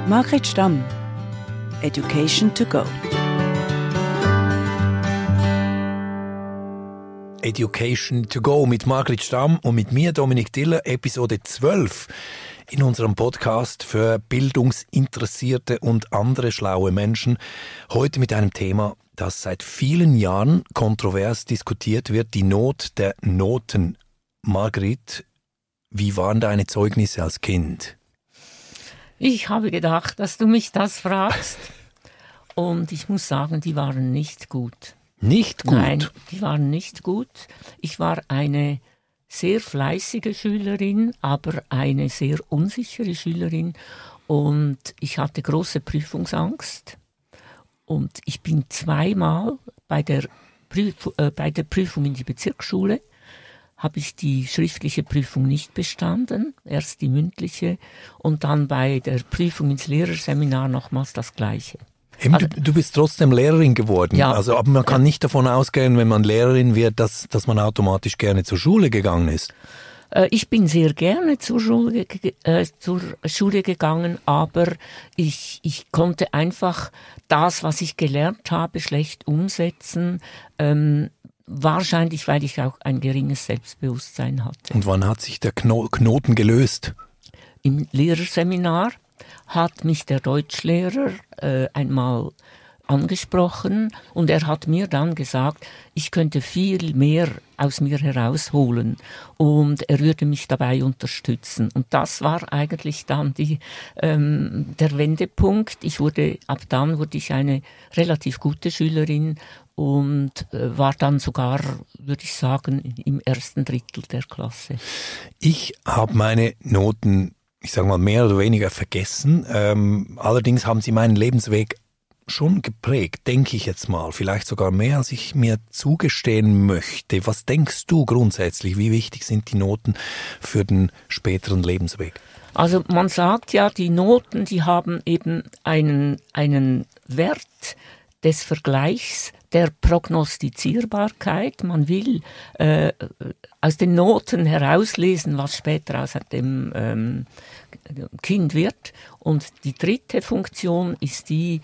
Margret Stamm, Education to go. Education to go mit Margret Stamm und mit mir, Dominik Diller, Episode 12 in unserem Podcast für Bildungsinteressierte und andere schlaue Menschen. Heute mit einem Thema, das seit vielen Jahren kontrovers diskutiert wird, die Not der Noten. Margret, wie waren deine Zeugnisse als Kind? Ich habe gedacht, dass du mich das fragst. Und ich muss sagen, die waren nicht gut. Nicht gut? Nein, die waren nicht gut. Ich war eine sehr fleißige Schülerin, aber eine sehr unsichere Schülerin. Und ich hatte große Prüfungsangst. Und ich bin zweimal bei der Prüfung in die Bezirksschule habe ich die schriftliche Prüfung nicht bestanden, erst die mündliche und dann bei der Prüfung ins Lehrerseminar nochmals das Gleiche. Eben, also, du bist trotzdem Lehrerin geworden, ja, aber man kann nicht davon ausgehen, wenn man Lehrerin wird, dass man automatisch gerne zur Schule gegangen ist. Ich bin sehr gerne zur Schule gegangen, aber ich konnte einfach das, was ich gelernt habe, schlecht umsetzen. Wahrscheinlich, weil ich auch ein geringes Selbstbewusstsein hatte. Und wann hat sich der Knoten gelöst? Im Lehrerseminar hat mich der Deutschlehrer einmal angesprochen und er hat mir dann gesagt, ich könnte viel mehr aus mir herausholen und er würde mich dabei unterstützen. Und das war eigentlich dann der Wendepunkt. Ab dann wurde ich eine relativ gute Schülerin und war dann sogar, würde ich sagen, im ersten Drittel der Klasse. Ich habe meine Noten, ich sage mal, mehr oder weniger vergessen. Allerdings haben sie meinen Lebensweg schon geprägt, denke ich jetzt mal. Vielleicht sogar mehr, als ich mir zugestehen möchte. Was denkst du grundsätzlich? Wie wichtig sind die Noten für den späteren Lebensweg? Also man sagt ja, die Noten, die haben eben einen Wert des Vergleichs, der Prognostizierbarkeit. Man will aus den Noten herauslesen, was später aus dem Kind wird. Und die dritte Funktion ist die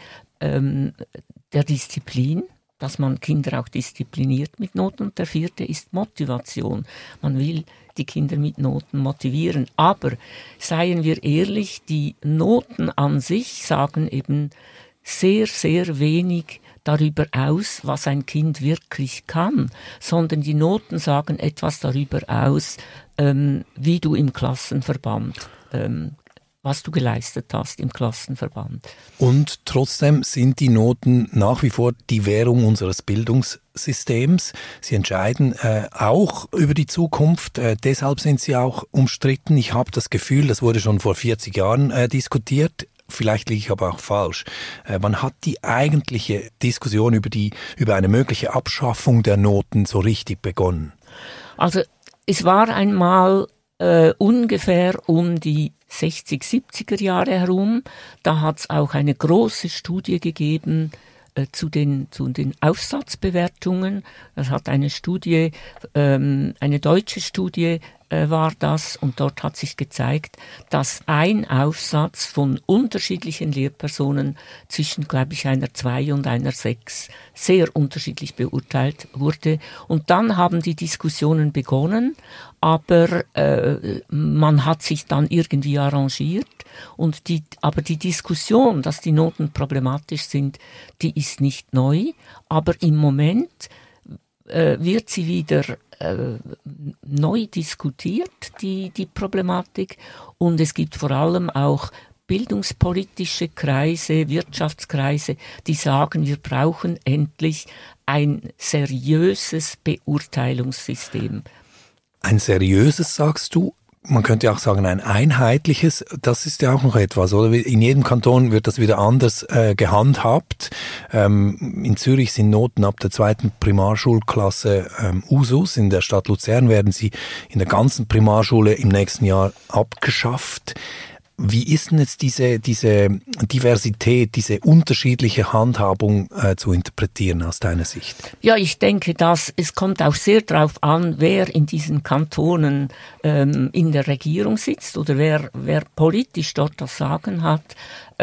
der Disziplin, dass man Kinder auch diszipliniert mit Noten. Und der vierte ist Motivation. Man will die Kinder mit Noten motivieren. Aber seien wir ehrlich, die Noten an sich sagen eben sehr, sehr wenig darüber aus, was ein Kind wirklich kann, sondern die Noten sagen etwas darüber aus, wie du im Klassenverband was du geleistet hast im Klassenverband. Und trotzdem sind die Noten nach wie vor die Währung unseres Bildungssystems. Sie entscheiden auch über die Zukunft, deshalb sind sie auch umstritten. Ich habe das Gefühl, das wurde schon vor 40 Jahren diskutiert. Vielleicht liege ich aber auch falsch. Wann hat die eigentliche Diskussion über eine mögliche Abschaffung der Noten so richtig begonnen? Also es war einmal ungefähr um die 60, 70er Jahre herum. Da hat es auch eine große Studie gegeben zu den Aufsatzbewertungen. Das hat eine deutsche Studie war das und dort hat sich gezeigt, dass ein Aufsatz von unterschiedlichen Lehrpersonen zwischen, glaube ich, einer 2 und einer 6 sehr unterschiedlich beurteilt wurde. Und dann haben die Diskussionen begonnen, aber man hat sich dann irgendwie arrangiert. Aber die Diskussion, dass die Noten problematisch sind, die ist nicht neu. Aber im Moment wird sie wieder neu diskutiert, die Problematik. Und es gibt vor allem auch bildungspolitische Kreise, Wirtschaftskreise, die sagen, wir brauchen endlich ein seriöses Beurteilungssystem. Ein seriöses, sagst du? Man könnte auch sagen, ein einheitliches, das ist ja auch noch etwas, oder? In jedem Kanton wird das wieder anders gehandhabt. In Zürich sind Noten ab der 2. Primarschulklasse Usus. In der Stadt Luzern werden sie in der ganzen Primarschule im nächsten Jahr abgeschafft. Wie ist denn jetzt diese Diversität, diese unterschiedliche Handhabung zu interpretieren aus deiner Sicht? Ja, ich denke, es kommt auch sehr darauf an, wer in diesen Kantonen in der Regierung sitzt oder wer politisch dort das Sagen hat.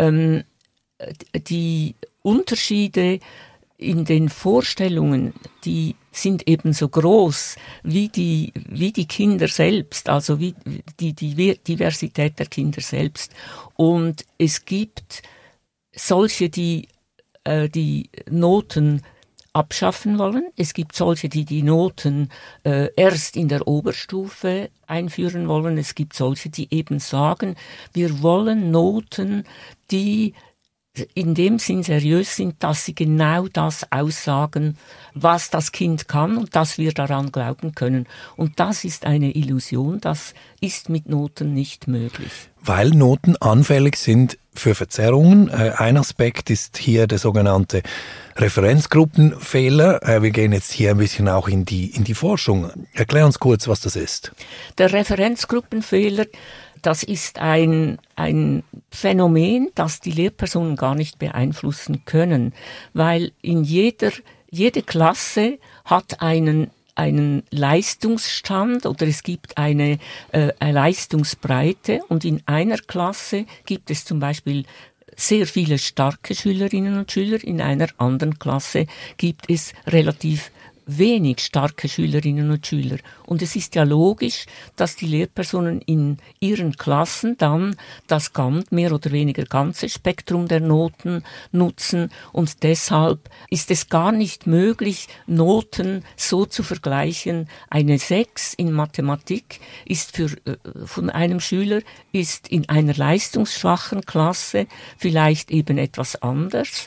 Die Unterschiede in den Vorstellungen, die sind ebenso groß wie die Kinder selbst, also wie die Diversität der Kinder selbst. Und es gibt solche, die Noten abschaffen wollen. Es gibt solche, die Noten erst in der Oberstufe einführen wollen. Es gibt solche, die eben sagen, wir wollen Noten, die in dem Sinn seriös sind, dass sie genau das aussagen, was das Kind kann und dass wir daran glauben können. Und das ist eine Illusion, das ist mit Noten nicht möglich. Weil Noten anfällig sind für Verzerrungen. Ein Aspekt ist hier der sogenannte Referenzgruppenfehler. Wir gehen jetzt hier ein bisschen auch in die Forschung. Erklär uns kurz, was das ist. Der Referenzgruppenfehler, das ist ein Phänomen, das die Lehrpersonen gar nicht beeinflussen können, weil jede Klasse hat einen Leistungsstand oder es gibt eine Leistungsbreite und in einer Klasse gibt es zum Beispiel sehr viele starke Schülerinnen und Schüler, in einer anderen Klasse gibt es relativ wenig starke Schülerinnen und Schüler. Und es ist ja logisch, dass die Lehrpersonen in ihren Klassen dann das mehr oder weniger ganze Spektrum der Noten nutzen. Und deshalb ist es gar nicht möglich, Noten so zu vergleichen. Eine 6 in Mathematik ist von einem Schüler ist in einer leistungsschwachen Klasse vielleicht eben etwas anderes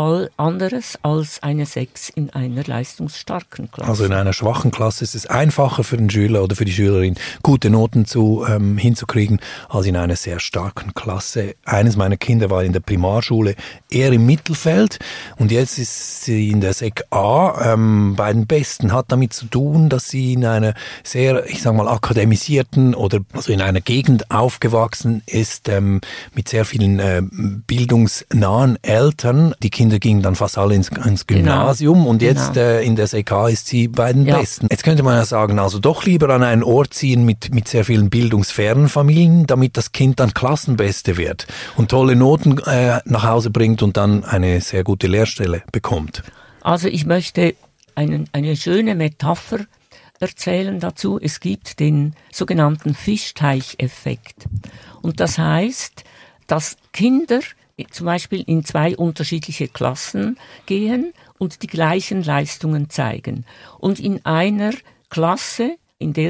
als eine 6 in einer leistungsstarken Klasse. Also in einer schwachen Klasse ist es einfacher für den Schüler oder für die Schülerin, gute Noten hinzukriegen, als in einer sehr starken Klasse. Eines meiner Kinder war in der Primarschule eher im Mittelfeld und jetzt ist sie in der Sek A bei den Besten. Hat damit zu tun, dass sie in einer sehr, ich sag mal, akademisierten oder also in einer Gegend aufgewachsen ist mit sehr vielen bildungsnahen Eltern. Die Kinder gingen dann fast alle ins Gymnasium und jetzt in der SEK ist sie bei den Besten. Jetzt könnte man ja sagen, also doch lieber an einen Ort ziehen mit sehr vielen bildungsfernen Familien, damit das Kind dann Klassenbeste wird und tolle Noten nach Hause bringt und dann eine sehr gute Lehrstelle bekommt. Also ich möchte eine schöne Metapher erzählen dazu. Es gibt den sogenannten Fischteicheffekt. Und das heißt, dass Kinder zum Beispiel in 2 unterschiedliche Klassen gehen und die gleichen Leistungen zeigen. Und in einer Klasse, in der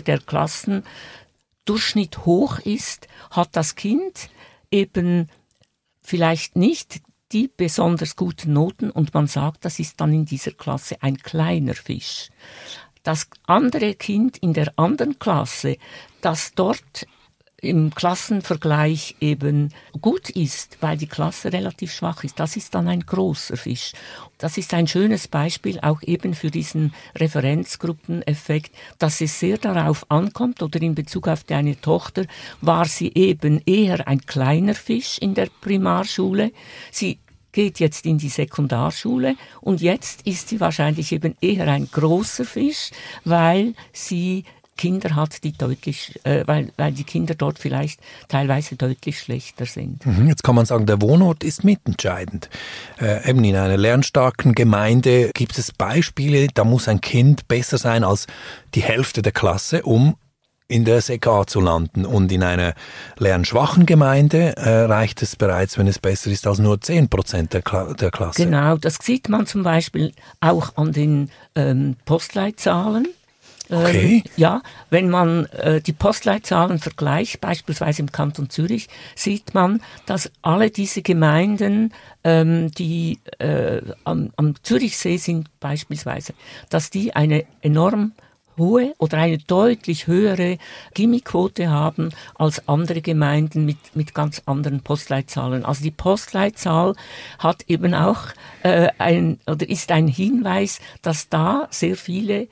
Klassendurchschnitt hoch ist, hat das Kind eben vielleicht nicht die besonders guten Noten und man sagt, das ist dann in dieser Klasse ein kleiner Fisch. Das andere Kind in der anderen Klasse, das dort im Klassenvergleich eben gut ist, weil die Klasse relativ schwach ist, das ist dann ein großer Fisch. Das ist ein schönes Beispiel auch eben für diesen Referenzgruppeneffekt, dass es sehr darauf ankommt oder in Bezug auf deine Tochter war sie eben eher ein kleiner Fisch in der Primarschule. Sie geht jetzt in die Sekundarschule und jetzt ist sie wahrscheinlich eben eher ein großer Fisch, weil sie Kinder hat, die weil die Kinder dort vielleicht teilweise deutlich schlechter sind. Jetzt kann man sagen, der Wohnort ist mitentscheidend. Eben in einer lernstarken Gemeinde gibt es Beispiele, da muss ein Kind besser sein als die Hälfte der Klasse, um in der Sek A zu landen. Und in einer lernschwachen Gemeinde reicht es bereits, wenn es besser ist als nur 10% der Klasse. Genau, das sieht man zum Beispiel auch an den Postleitzahlen. Okay. Ja, wenn man die Postleitzahlen vergleicht, beispielsweise im Kanton Zürich, sieht man, dass alle diese Gemeinden, die am Zürichsee sind beispielsweise, dass die eine enorm hohe oder eine deutlich höhere Gimmiquote haben als andere Gemeinden mit ganz anderen Postleitzahlen. Also die Postleitzahl hat eben auch ist ein Hinweis, dass da sehr viele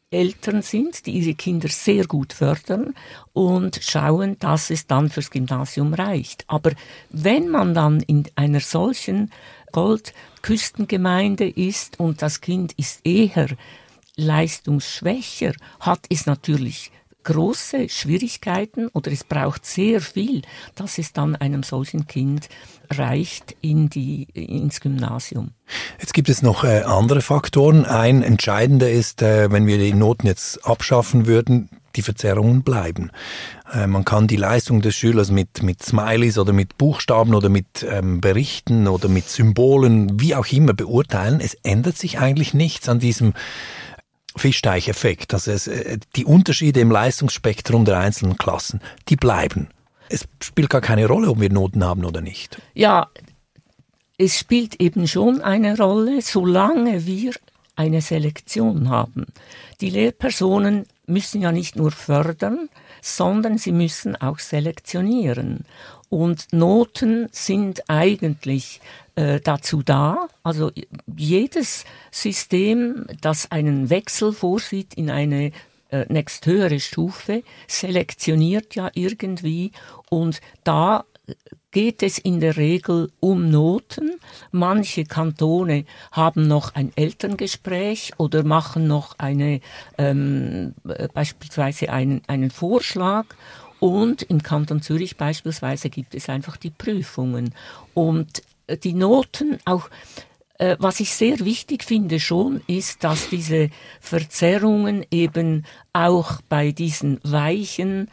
Eltern sind, die ihre Kinder sehr gut fördern und schauen, dass es dann fürs Gymnasium reicht. Aber wenn man dann in einer solchen Goldküstengemeinde ist und das Kind ist eher leistungsschwächer, hat es natürlich große Schwierigkeiten oder es braucht sehr viel, dass es dann einem solchen Kind reicht ins Gymnasium. Jetzt gibt es noch andere Faktoren. Ein entscheidender ist, wenn wir die Noten jetzt abschaffen würden, die Verzerrungen bleiben. Man kann die Leistung des Schülers mit Smileys oder mit Buchstaben oder mit Berichten oder mit Symbolen, wie auch immer, beurteilen. Es ändert sich eigentlich nichts an diesem Fischteicheffekt. Also die Unterschiede im Leistungsspektrum der einzelnen Klassen, die bleiben. Es spielt gar keine Rolle, ob wir Noten haben oder nicht. Ja, es spielt eben schon eine Rolle, solange wir eine Selektion haben. Die Lehrpersonen müssen ja nicht nur fördern, sondern sie müssen auch selektionieren. Und Noten sind eigentlich dazu da, also jedes System, das einen Wechsel vorsieht in eine nächsthöhere Stufe, selektioniert ja irgendwie und da geht es in der Regel um Noten. Manche Kantone haben noch ein Elterngespräch oder machen noch beispielsweise einen Vorschlag. Und im Kanton Zürich beispielsweise gibt es einfach die Prüfungen. Und die Noten auch, was ich sehr wichtig finde schon, ist, dass diese Verzerrungen eben auch bei diesen weichen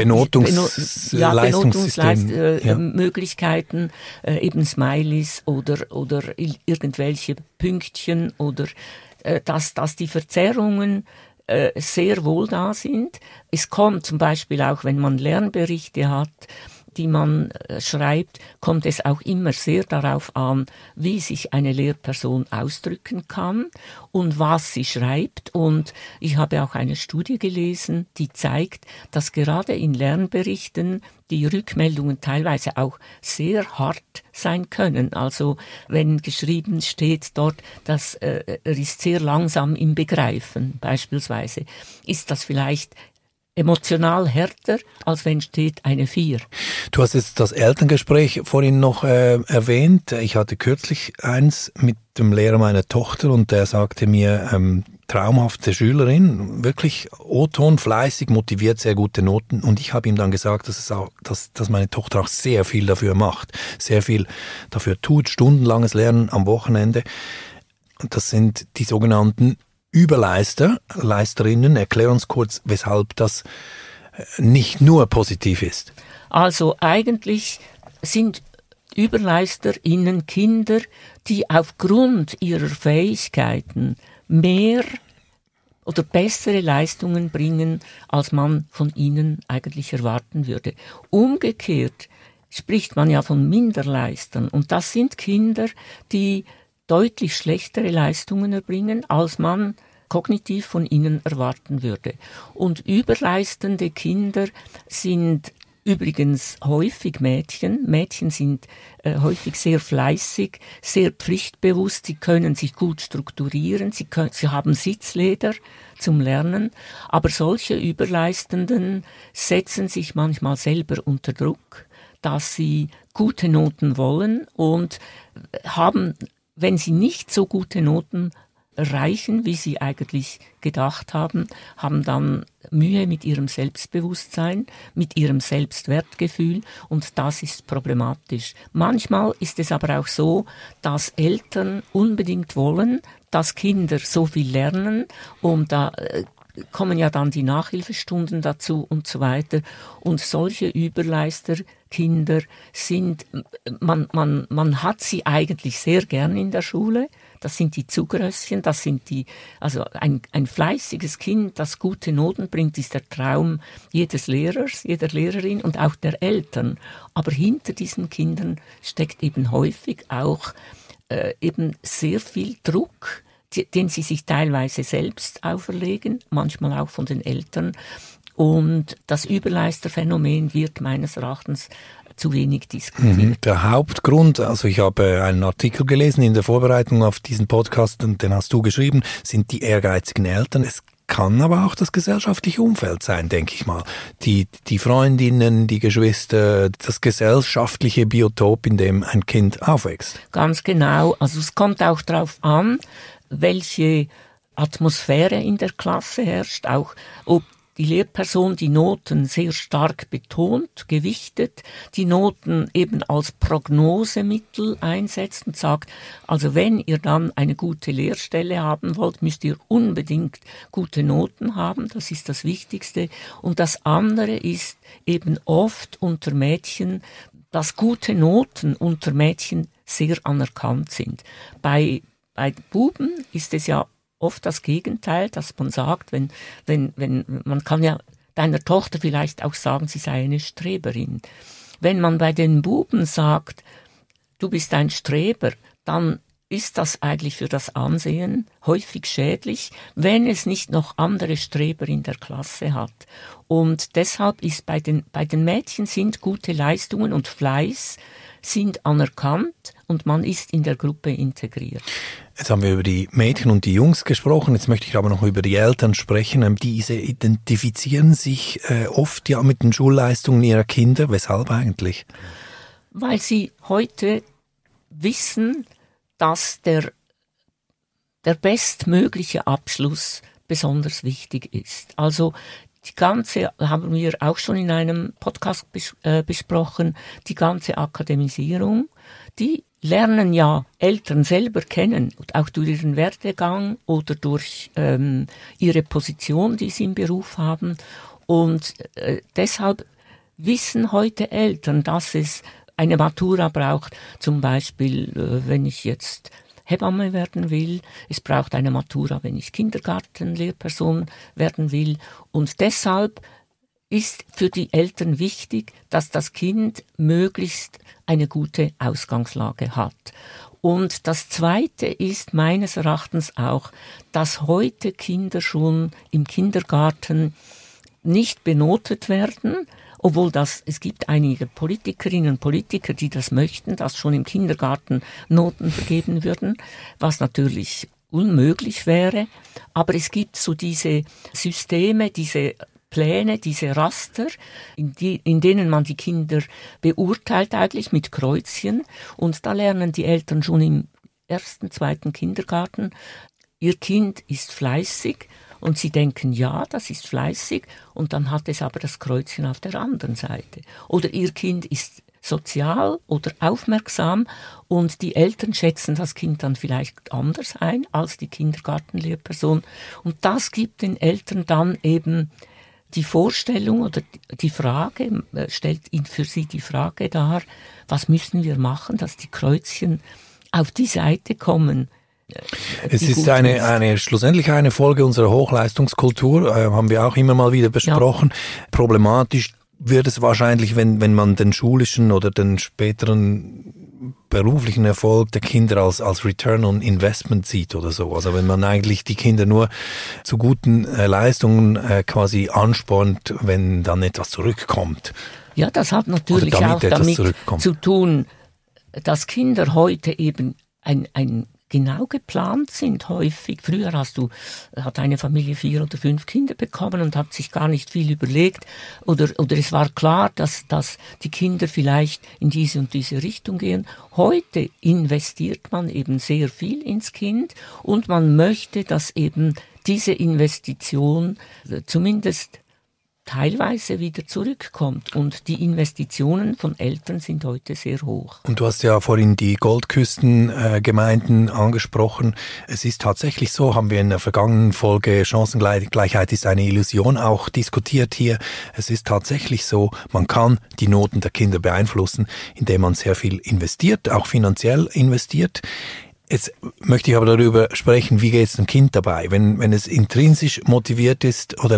Benotungsmöglichkeiten, eben Smileys oder irgendwelche Pünktchen oder dass die Verzerrungen sehr wohl da sind. Es kommt zum Beispiel auch, wenn man Lernberichte hat, die man schreibt, kommt es auch immer sehr darauf an, wie sich eine Lehrperson ausdrücken kann und was sie schreibt. Und ich habe auch eine Studie gelesen, die zeigt, dass gerade in Lernberichten die Rückmeldungen teilweise auch sehr hart sein können. Also wenn geschrieben steht dort, dass er ist sehr langsam im Begreifen beispielsweise, ist das vielleicht emotional härter, als wenn steht eine 4. Du hast jetzt das Elterngespräch vorhin noch erwähnt. Ich hatte kürzlich eins mit dem Lehrer meiner Tochter und der sagte mir, traumhafte Schülerin, wirklich O-Ton, fleißig, motiviert, sehr gute Noten. Und ich habe ihm dann gesagt, dass meine Tochter auch sehr viel dafür macht, sehr viel dafür tut, stundenlanges Lernen am Wochenende. Und das sind die sogenannten Leisterinnen. Erklär uns kurz, weshalb das nicht nur positiv ist. Also eigentlich sind ÜberleisterInnen Kinder, die aufgrund ihrer Fähigkeiten mehr oder bessere Leistungen bringen, als man von ihnen eigentlich erwarten würde. Umgekehrt spricht man ja von Minderleistern und das sind Kinder, die deutlich schlechtere Leistungen erbringen, als man kognitiv von ihnen erwarten würde. Und überleistende Kinder sind übrigens häufig Mädchen. Mädchen sind häufig sehr fleißig, sehr pflichtbewusst, sie können sich gut strukturieren, sie haben Sitzleder zum Lernen, aber solche Überleistenden setzen sich manchmal selber unter Druck, dass sie gute Noten wollen und haben, wenn sie nicht so gute Noten erreichen, wie sie eigentlich gedacht haben dann Mühe mit ihrem Selbstbewusstsein, mit ihrem Selbstwertgefühl und das ist problematisch. Manchmal ist es aber auch so, dass Eltern unbedingt wollen, dass Kinder so viel lernen und da kommen ja dann die Nachhilfestunden dazu und so weiter. Und solche Überleisterkinder sind, man hat sie eigentlich sehr gern in der Schule. Das sind die Zugrösschen, also ein fleißiges Kind, das gute Noten bringt, ist der Traum jedes Lehrers, jeder Lehrerin und auch der Eltern. Aber hinter diesen Kindern steckt eben häufig auch eben sehr viel Druck, den sie sich teilweise selbst auferlegen, manchmal auch von den Eltern. Und das Überleisterphänomen wird meines Erachtens zu wenig diskutiert. Der Hauptgrund, also ich habe einen Artikel gelesen in der Vorbereitung auf diesen Podcast und den hast du geschrieben, sind die ehrgeizigen Eltern. Es kann aber auch das gesellschaftliche Umfeld sein, denke ich mal. Die Freundinnen, die Geschwister, das gesellschaftliche Biotop, in dem ein Kind aufwächst. Ganz genau. Also es kommt auch darauf an, welche Atmosphäre in der Klasse herrscht, auch ob die Lehrperson die Noten sehr stark betont, gewichtet, die Noten eben als Prognosemittel einsetzt und sagt, also wenn ihr dann eine gute Lehrstelle haben wollt, müsst ihr unbedingt gute Noten haben, das ist das Wichtigste. Und das andere ist eben oft unter Mädchen, dass gute Noten unter Mädchen sehr anerkannt sind. Bei Buben ist es ja oft das Gegenteil, dass man sagt, wenn man kann ja deiner Tochter vielleicht auch sagen, sie sei eine Streberin. Wenn man bei den Buben sagt, du bist ein Streber, dann ist das eigentlich für das Ansehen häufig schädlich, wenn es nicht noch andere Streber in der Klasse hat. Und deshalb ist bei den Mädchen sind gute Leistungen und Fleiß sind anerkannt und man ist in der Gruppe integriert. Jetzt haben wir über die Mädchen und die Jungs gesprochen, jetzt möchte ich aber noch über die Eltern sprechen. Diese identifizieren sich oft ja mit den Schulleistungen ihrer Kinder. Weshalb eigentlich? Weil sie heute wissen, dass der bestmögliche Abschluss besonders wichtig ist. Also die ganze, haben wir auch schon in einem Podcast besprochen, die ganze Akademisierung, die lernen ja Eltern selber kennen, auch durch ihren Werdegang oder durch ihre Position, die sie im Beruf haben. Und deshalb wissen heute Eltern, dass es eine Matura braucht, zum Beispiel, wenn ich jetzt Hebamme werden will. Es braucht eine Matura, wenn ich Kindergartenlehrperson werden will. Und deshalb ist für die Eltern wichtig, dass das Kind möglichst eine gute Ausgangslage hat. Und das Zweite ist meines Erachtens auch, dass heute Kinder schon im Kindergarten nicht benotet werden, obwohl es gibt einige Politikerinnen und Politiker, die das möchten, dass schon im Kindergarten Noten vergeben würden, was natürlich unmöglich wäre. Aber es gibt so diese Systeme, diese Pläne, diese Raster, in denen man die Kinder beurteilt eigentlich mit Kreuzchen. Und da lernen die Eltern schon im 1., 2. Kindergarten, ihr Kind ist fleißig. Und sie denken, ja, das ist fleißig, und dann hat es aber das Kreuzchen auf der anderen Seite. Oder ihr Kind ist sozial oder aufmerksam, und die Eltern schätzen das Kind dann vielleicht anders ein als die Kindergartenlehrperson. Und das gibt den Eltern dann eben die Vorstellung oder die Frage, stellt für sie die Frage dar, was müssen wir machen, dass die Kreuzchen auf die Seite kommen. Es ist schlussendlich eine Folge unserer Hochleistungskultur, haben wir auch immer mal wieder besprochen. Ja. Problematisch wird es wahrscheinlich, wenn man den schulischen oder den späteren beruflichen Erfolg der Kinder als Return on Investment sieht oder so. Also wenn man eigentlich die Kinder nur zu guten Leistungen quasi anspornt, wenn dann etwas zurückkommt. Ja, das hat natürlich auch damit zu tun, dass Kinder heute eben ein genau geplant sind häufig. Früher hat eine Familie 4 oder 5 Kinder bekommen und hat sich gar nicht viel überlegt. Oder es war klar, dass die Kinder vielleicht in diese und diese Richtung gehen. Heute investiert man eben sehr viel ins Kind und man möchte, dass eben diese Investition zumindest teilweise wieder zurückkommt. Und die Investitionen von Eltern sind heute sehr hoch. Und du hast ja vorhin die Goldküstengemeinden angesprochen. Es ist tatsächlich so, haben wir in der vergangenen Folge Chancengleichheit ist eine Illusion auch diskutiert hier. Es ist tatsächlich so, man kann die Noten der Kinder beeinflussen, indem man sehr viel investiert, auch finanziell investiert. Jetzt möchte ich aber darüber sprechen, wie geht es dem Kind dabei? Wenn es intrinsisch motiviert ist oder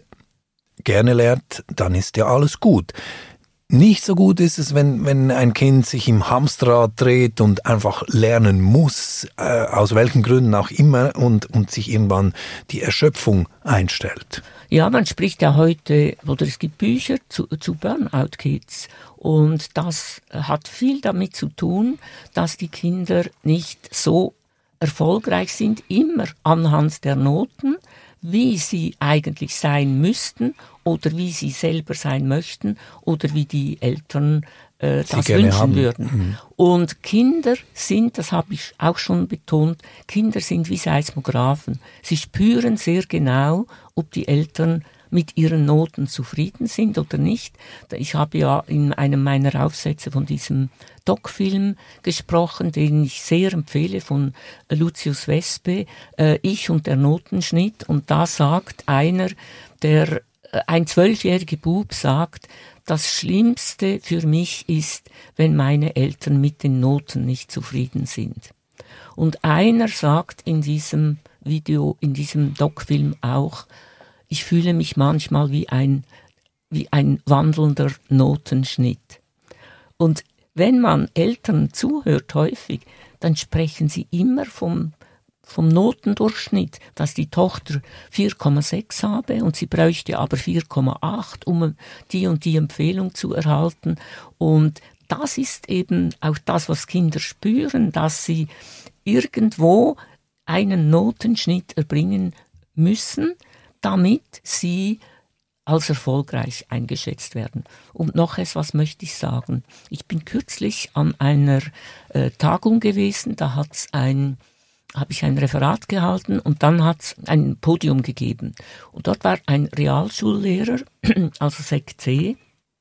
gerne lernt, dann ist ja alles gut. Nicht so gut ist es, wenn ein Kind sich im Hamsterrad dreht und einfach lernen muss, aus welchen Gründen auch immer, und sich irgendwann die Erschöpfung einstellt. Ja, man spricht ja heute, oder es gibt Bücher zu Burnout-Kids, und das hat viel damit zu tun, dass die Kinder nicht so erfolgreich sind, immer anhand der Noten, wie sie eigentlich sein müssten oder wie sie selber sein möchten oder wie die Eltern das wünschen würden. Und Kinder sind, das habe ich auch schon betont, Kinder sind wie Seismographen. Sie spüren sehr genau, ob die Eltern mit ihren Noten zufrieden sind oder nicht. Ich habe ja in einem meiner Aufsätze von diesem Doc-Film gesprochen, den ich sehr empfehle, von Lucius Wespe, Ich und der Notenschnitt. Und da sagt ein 12-jähriger Bub sagt, das Schlimmste für mich ist, wenn meine Eltern mit den Noten nicht zufrieden sind. Und einer sagt in diesem Video, in diesem Doc-Film auch, ich fühle mich manchmal wie ein wandelnder Notenschnitt. Und wenn man Eltern zuhört häufig, dann sprechen sie immer vom Notendurchschnitt, dass die Tochter 4,6 habe und sie bräuchte aber 4,8, um die und die Empfehlung zu erhalten. Und das ist eben auch das, was Kinder spüren, dass sie irgendwo einen Notenschnitt erbringen müssen, damit sie als erfolgreich eingeschätzt werden. Und noch etwas möchte ich sagen. Ich bin kürzlich an einer Tagung gewesen, da habe ich ein Referat gehalten und dann hat es ein Podium gegeben. Und dort war ein Realschullehrer, also Sek C,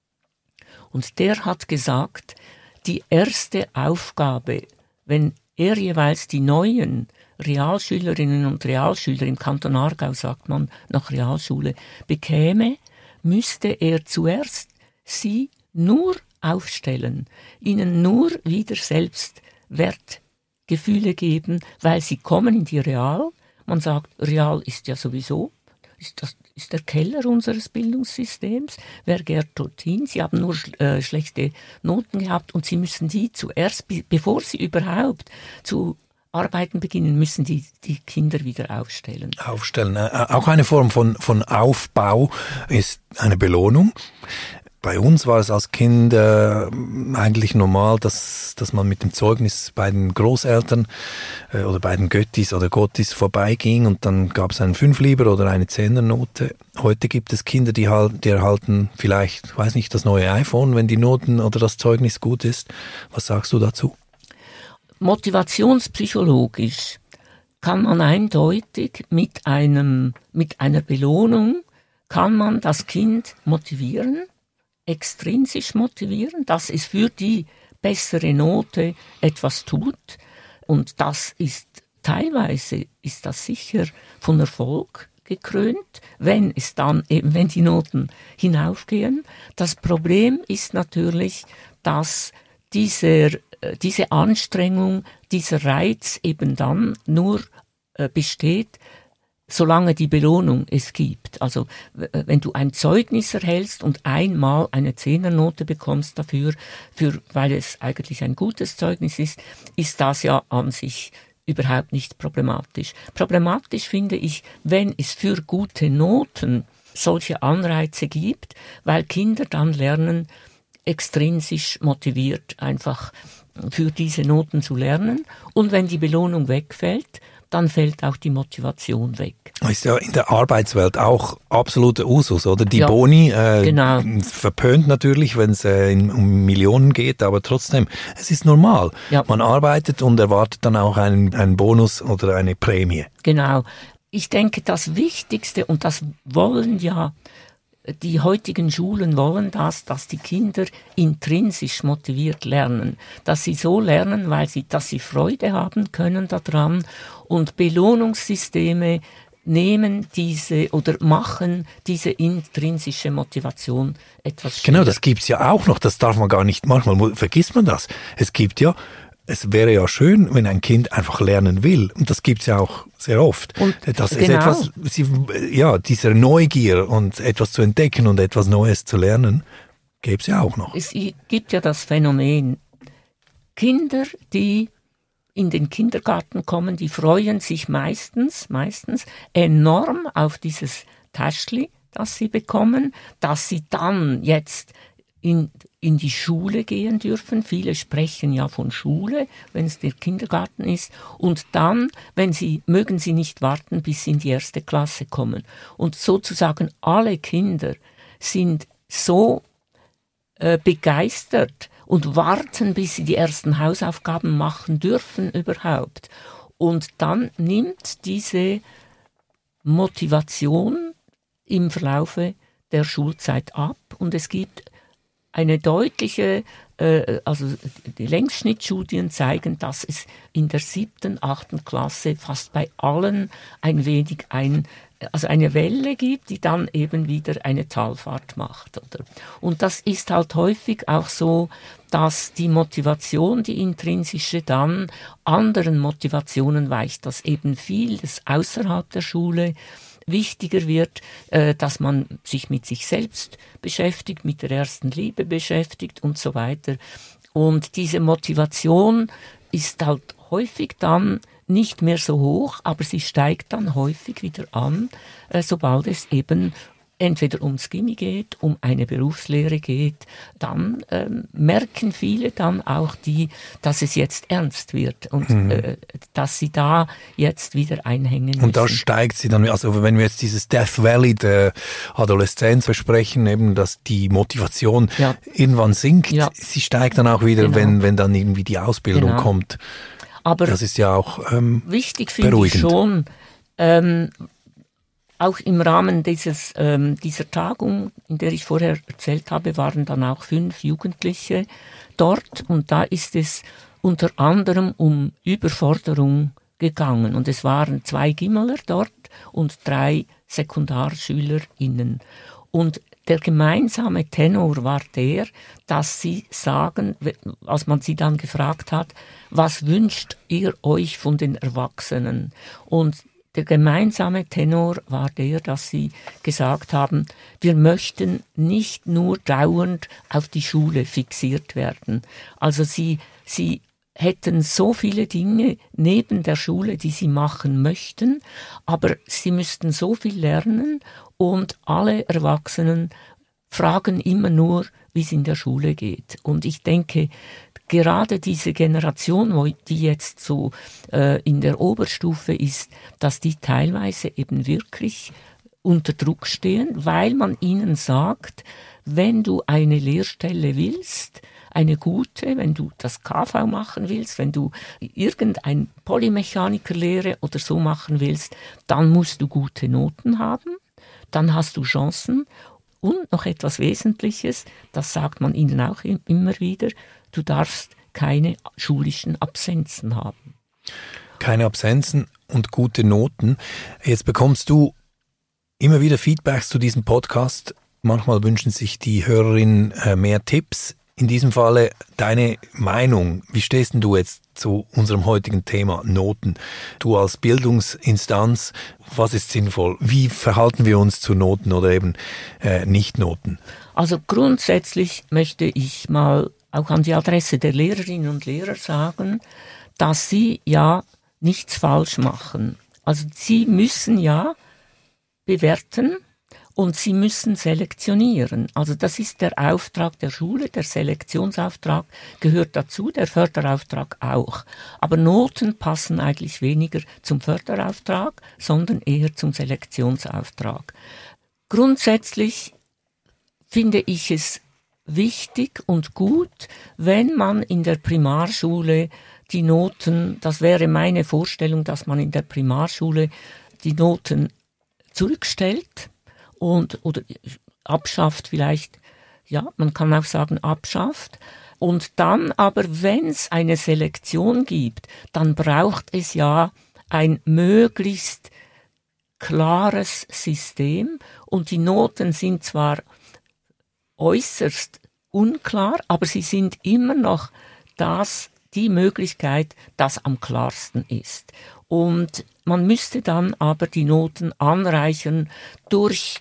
und der hat gesagt, die erste Aufgabe, wenn er jeweils die neuen Realschülerinnen und Realschüler im Kanton Aargau, sagt man, nach Realschule, bekäme, müsste er zuerst sie nur aufstellen, ihnen nur wieder Selbstwertgefühle geben, weil sie kommen in die Real. Man sagt, Real ist ja sowieso, ist der Keller unseres Bildungssystems. Wer geht dorthin? Sie haben nur schlechte Noten gehabt und sie müssen die zuerst, bevor sie überhaupt zu Arbeiten beginnen, müssen die Kinder wieder aufstellen. Auch eine Form von Aufbau ist eine Belohnung. Bei uns war es als Kind eigentlich normal, dass man mit dem Zeugnis bei den Großeltern oder bei den Göttis oder Gottis vorbeiging und dann gab es einen 5-Lieber oder eine 10er-Note. Heute gibt es Kinder, die erhalten vielleicht, weiß nicht, das neue iPhone, wenn die Noten oder das Zeugnis gut ist. Was sagst du dazu? Motivationspsychologisch kann man eindeutig mit einer Belohnung kann man das Kind motivieren, extrinsisch motivieren, dass es für die bessere Note etwas tut. Und das ist teilweise sicher von Erfolg gekrönt, wenn die Noten hinaufgehen. Das Problem ist natürlich, dass diese Anstrengung, dieser Reiz eben dann nur besteht, solange die Belohnung es gibt. Also wenn du ein Zeugnis erhältst und einmal eine 10er-Note bekommst dafür, weil es eigentlich ein gutes Zeugnis ist das ja an sich überhaupt nicht problematisch. Problematisch finde ich, wenn es für gute Noten solche Anreize gibt, weil Kinder dann lernen, extrinsisch motiviert einfach für diese Noten zu lernen. Und wenn die Belohnung wegfällt, dann fällt auch die Motivation weg. Ist ja in der Arbeitswelt auch absoluter Usus, oder? Die ja, Boni, genau. Verpönt natürlich, wenn es um Millionen geht, aber trotzdem, es ist normal. Ja. Man arbeitet und erwartet dann auch einen Bonus oder eine Prämie. Genau. Ich denke, das Wichtigste, und das wollen ja die heutigen Schulen wollen dass die Kinder intrinsisch motiviert lernen, dass sie so lernen, dass sie Freude haben können daran, und Belohnungssysteme machen diese intrinsische Motivation etwas schwieriger. Genau, das gibt's ja auch noch, das darf man gar nicht, manchmal vergisst man das. Es wäre ja schön, wenn ein Kind einfach lernen will. Und das gibt's ja auch sehr oft. Und das ist etwas, diese Neugier und etwas zu entdecken und etwas Neues zu lernen, gäbe es ja auch noch. Es gibt ja das Phänomen, Kinder, die in den Kindergarten kommen, die freuen sich meistens enorm auf dieses Täschli, das sie bekommen, dass sie dann jetzt in in die Schule gehen dürfen. Viele sprechen ja von Schule, wenn es der Kindergarten ist. Und dann, mögen sie nicht warten, bis sie in die 1. Klasse kommen. Und sozusagen alle Kinder sind so begeistert und warten, bis sie die ersten Hausaufgaben machen dürfen überhaupt. Und dann nimmt diese Motivation im Verlaufe der Schulzeit ab und es gibt eine deutliche, also die Längsschnittstudien zeigen, dass es in der 7., 8. Klasse fast bei allen ein wenig eine Welle gibt, die dann eben wieder eine Talfahrt macht. Oder? Und das ist halt häufig auch so, dass die Motivation, die intrinsische, dann anderen Motivationen weicht, dass eben vieles außerhalb der Schule wichtiger wird, dass man sich mit sich selbst beschäftigt, mit der ersten Liebe beschäftigt und so weiter. Und diese Motivation ist halt häufig dann nicht mehr so hoch, aber sie steigt dann häufig wieder an, sobald es eben entweder ums Gymi geht, um eine Berufslehre geht, dann merken viele dann auch dass es jetzt ernst wird und dass sie da jetzt wieder einhängen müssen. Und da steigt sie dann, also wenn wir jetzt dieses Death Valley der Adoleszenz besprechen, eben, dass die Motivation irgendwann sinkt, sie steigt dann auch wieder, genau. wenn dann irgendwie die Ausbildung kommt. Aber das ist ja auch wichtig, finde ich schon, auch im Rahmen dieser Tagung, in der ich vorher erzählt habe, waren dann auch 5 Jugendliche dort und da ist es unter anderem um Überforderung gegangen und es waren 2 Gimmeler dort und 3 SekundarschülerInnen. Und der gemeinsame Tenor war der, dass sie sagen, als man sie dann gefragt hat, was wünscht ihr euch von den Erwachsenen? Und der gemeinsame Tenor war der, dass sie gesagt haben, wir möchten nicht nur dauernd auf die Schule fixiert werden. Also sie hätten so viele Dinge neben der Schule, die sie machen möchten, aber sie müssten so viel lernen und alle Erwachsenen fragen immer nur, wie es in der Schule geht. Und ich denke, gerade diese Generation, die jetzt so in der Oberstufe ist, dass die teilweise eben wirklich unter Druck stehen, weil man ihnen sagt, wenn du eine Lehrstelle willst, eine gute, wenn du das KV machen willst, wenn du irgendein Polymechanikerlehre oder so machen willst, dann musst du gute Noten haben, dann hast du Chancen. Und noch etwas Wesentliches, das sagt man ihnen auch immer wieder, du darfst keine schulischen Absenzen haben. Keine Absenzen und gute Noten. Jetzt bekommst du immer wieder Feedbacks zu diesem Podcast. Manchmal wünschen sich die Hörerinnen mehr Tipps. In diesem Falle deine Meinung. Wie stehst denn du jetzt zu unserem heutigen Thema Noten? Du als Bildungsinstanz, was ist sinnvoll? Wie verhalten wir uns zu Noten oder eben Nicht-Noten? Also grundsätzlich möchte ich mal auch an die Adresse der Lehrerinnen und Lehrer sagen, dass sie ja nichts falsch machen. Also sie müssen ja bewerten, und sie müssen selektionieren. Also das ist der Auftrag der Schule, der Selektionsauftrag gehört dazu, der Förderauftrag auch. Aber Noten passen eigentlich weniger zum Förderauftrag, sondern eher zum Selektionsauftrag. Grundsätzlich finde ich es wichtig und gut, wenn man in der Primarschule die Noten, das wäre meine Vorstellung, dass man in der Primarschule die Noten zurückstellt, oder abschafft vielleicht, ja, man kann auch sagen abschafft. Und dann aber, wenn es eine Selektion gibt, dann braucht es ja ein möglichst klares System und die Noten sind zwar äußerst unklar, aber sie sind immer noch die Möglichkeit, das am klarsten ist. Und man müsste dann aber die Noten anreichern durch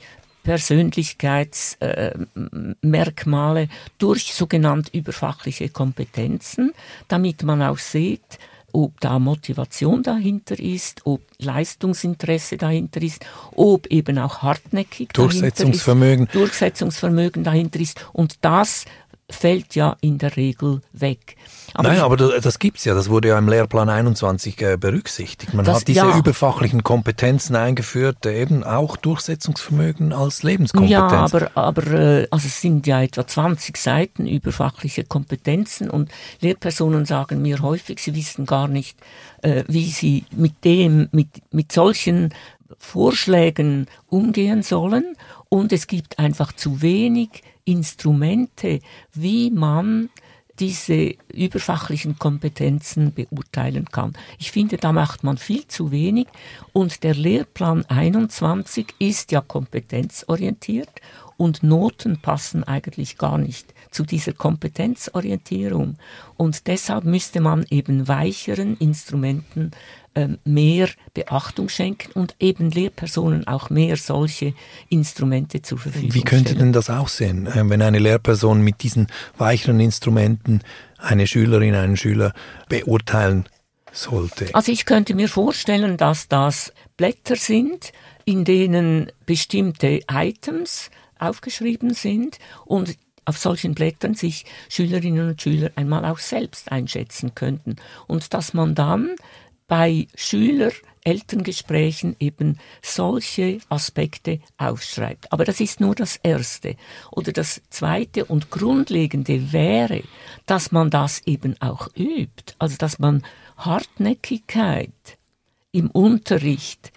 Persönlichkeitsmerkmale, durch sogenannte überfachliche Kompetenzen, damit man auch sieht, ob da Motivation dahinter ist, ob Leistungsinteresse dahinter ist, ob eben auch hartnäckig Durchsetzungsvermögen dahinter ist, dahinter ist. Und das fällt ja in der Regel weg. Aber das gibt's ja, das wurde ja im Lehrplan 21 berücksichtigt. Man hat diese überfachlichen Kompetenzen eingeführt, eben auch Durchsetzungsvermögen als Lebenskompetenz. Ja, aber also es sind ja etwa 20 Seiten überfachliche Kompetenzen und Lehrpersonen sagen mir häufig, sie wissen gar nicht, wie sie mit solchen Vorschlägen umgehen sollen, und es gibt einfach zu wenig Instrumente, wie man diese überfachlichen Kompetenzen beurteilen kann. Ich finde, da macht man viel zu wenig, und der Lehrplan 21 ist ja kompetenzorientiert und Noten passen eigentlich gar nicht zu dieser Kompetenzorientierung. Und deshalb müsste man eben weicheren Instrumenten mehr Beachtung schenken und eben Lehrpersonen auch mehr solche Instrumente zur Verfügung stellen. Wie könnte denn das aussehen, wenn eine Lehrperson mit diesen weicheren Instrumenten eine Schülerin, einen Schüler beurteilen sollte? Also ich könnte mir vorstellen, dass das Blätter sind, in denen bestimmte Items aufgeschrieben sind und auf solchen Blättern sich Schülerinnen und Schüler einmal auch selbst einschätzen könnten. Und dass man dann bei Schüler-Elterngesprächen eben solche Aspekte aufschreibt. Aber das ist nur das Erste. Oder das Zweite und Grundlegende wäre, dass man das eben auch übt. Also dass man Hartnäckigkeit im Unterricht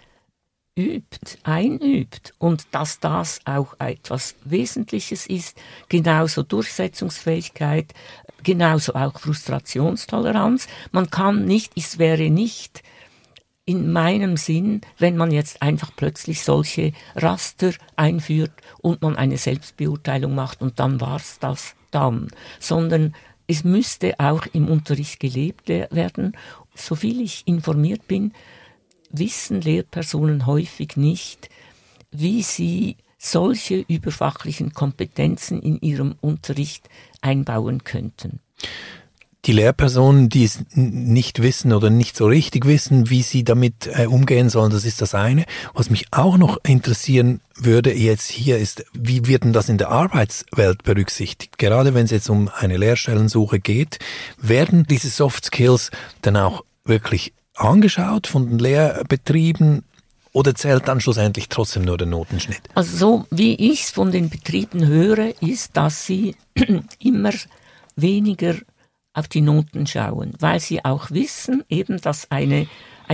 einübt und dass das auch etwas Wesentliches ist, genauso Durchsetzungsfähigkeit, genauso auch Frustrationstoleranz. Man kann nicht, es wäre nicht in meinem Sinn, wenn man jetzt einfach plötzlich solche Raster einführt und man eine Selbstbeurteilung macht und dann war's das dann, sondern es müsste auch im Unterricht gelebt werden. Soviel ich informiert bin, wissen Lehrpersonen häufig nicht, wie sie solche überfachlichen Kompetenzen in ihrem Unterricht einbauen könnten. Die Lehrpersonen, die es nicht wissen oder nicht so richtig wissen, wie sie damit umgehen sollen, das ist das eine. Was mich auch noch interessieren würde jetzt hier ist, wie wird denn das in der Arbeitswelt berücksichtigt? Gerade wenn es jetzt um eine Lehrstellensuche geht, werden diese Soft Skills dann auch wirklich angeschaut von den Lehrbetrieben oder zählt dann schlussendlich trotzdem nur der Notenschnitt? Also so wie ich es von den Betrieben höre, ist, dass sie immer weniger auf die Noten schauen, weil sie auch wissen, eben, dass eine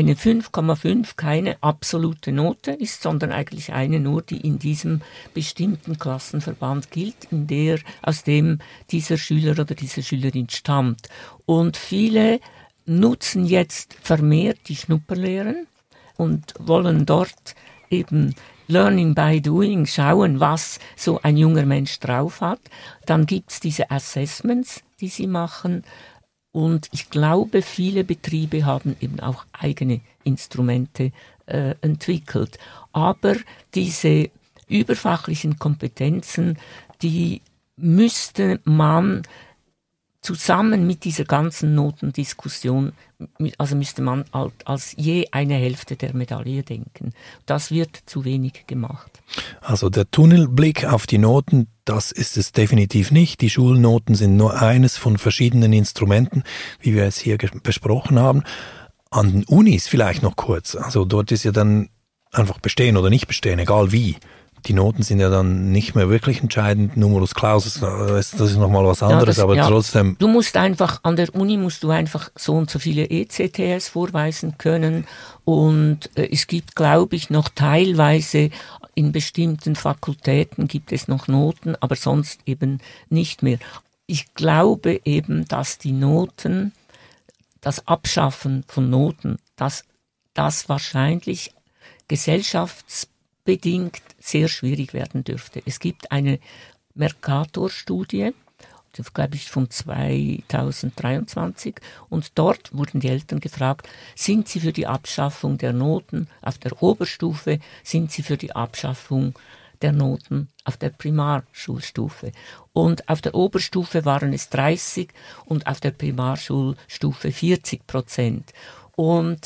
5,5 keine absolute Note ist, sondern eigentlich eine nur, die in diesem bestimmten Klassenverband gilt, aus dem dieser Schüler oder diese Schülerin stammt. Und viele nutzen jetzt vermehrt die Schnupperlehren und wollen dort eben Learning by Doing schauen, was so ein junger Mensch drauf hat. Dann gibt's diese Assessments, die sie machen. Und ich glaube, viele Betriebe haben eben auch eigene Instrumente entwickelt. Aber diese überfachlichen Kompetenzen, die müsste man zusammen mit dieser ganzen Notendiskussion, also müsste man als je eine Hälfte der Medaille denken. Das wird zu wenig gemacht. Also der Tunnelblick auf die Noten, das ist es definitiv nicht. Die Schulnoten sind nur eines von verschiedenen Instrumenten, wie wir es hier besprochen haben. An den Unis vielleicht noch kurz. Also dort ist ja dann einfach bestehen oder nicht bestehen, egal wie. Die Noten sind ja dann nicht mehr wirklich entscheidend. Numerus Clausus, das ist nochmal was anderes, aber trotzdem. Du musst einfach, an der Uni musst du einfach so und so viele ECTS vorweisen können. Und es gibt, glaube ich, noch teilweise in bestimmten Fakultäten gibt es noch Noten, aber sonst eben nicht mehr. Ich glaube eben, dass die Noten, das Abschaffen von Noten, dass das wahrscheinlich gesellschaftsbedingt sehr schwierig werden dürfte. Es gibt eine Mercator-Studie, glaube ich, von 2023 und dort wurden die Eltern gefragt, sind sie für die Abschaffung der Noten auf der Oberstufe, sind sie für die Abschaffung der Noten auf der Primarschulstufe. Und auf der Oberstufe waren es 30 und auf der Primarschulstufe 40%. Und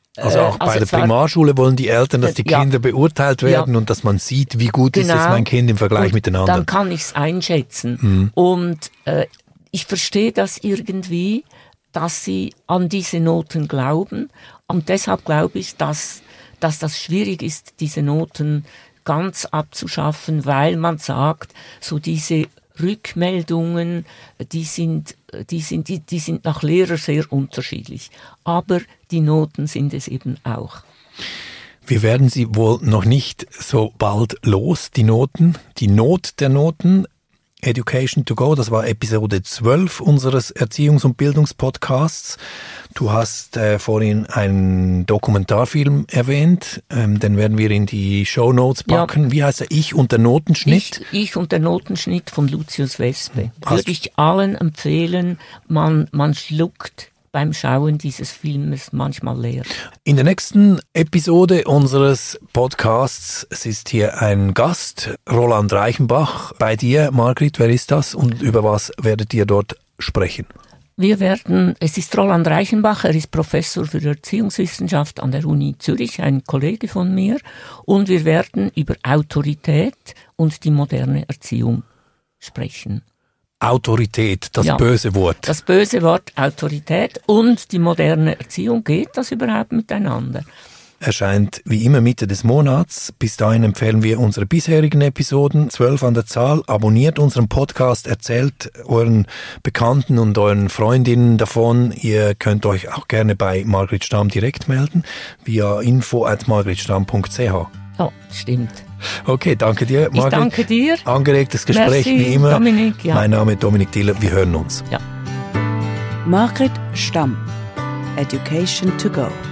Also auch bei der Primarschule wollen die Eltern, dass die Kinder beurteilt werden und dass man sieht, wie gut ist jetzt mein Kind im Vergleich mit den anderen. Dann kann ich es einschätzen. Und ich verstehe das irgendwie, dass sie an diese Noten glauben. Und deshalb glaube ich, dass das schwierig ist, diese Noten ganz abzuschaffen, weil man sagt, so diese Rückmeldungen, die sind nach Lehrer sehr unterschiedlich. Aber die Noten sind es eben auch. Wir werden sie wohl noch nicht so bald los, die Noten, die Not der Noten. Education to go, das war Episode 12 unseres Erziehungs- und Bildungspodcasts. Du hast vorhin einen Dokumentarfilm erwähnt, den werden wir in die Shownotes packen. Ja. Wie heißt er? Ich und der Notenschnitt? Ich und der Notenschnitt von Lucius Wespe. Würde ich allen empfehlen, man schluckt beim Schauen dieses Filmes manchmal leer. In der nächsten Episode unseres Podcasts, es ist hier ein Gast, Roland Reichenbach. Bei dir, Margrit, wer ist das und über was werdet ihr dort sprechen? Es ist Roland Reichenbach, er ist Professor für Erziehungswissenschaft an der Uni Zürich, ein Kollege von mir, und wir werden über Autorität und die moderne Erziehung sprechen. Autorität, das böse Wort. Das böse Wort Autorität und die moderne Erziehung, geht das überhaupt miteinander? Erscheint wie immer Mitte des Monats. Bis dahin empfehlen wir unsere bisherigen Episoden, 12 an der Zahl. Abonniert unseren Podcast, erzählt euren Bekannten und euren Freundinnen davon. Ihr könnt euch auch gerne bei Margrit Stamm direkt melden, via info@margritstamm.ch. Ja, stimmt. Okay, danke dir, Margrit. Ich danke dir. Angeregtes Gespräch, Merci, wie immer. Dominik, ja. Mein Name ist Dominik Dieler, wir hören uns. Ja. Margrit Stamm. Education to go.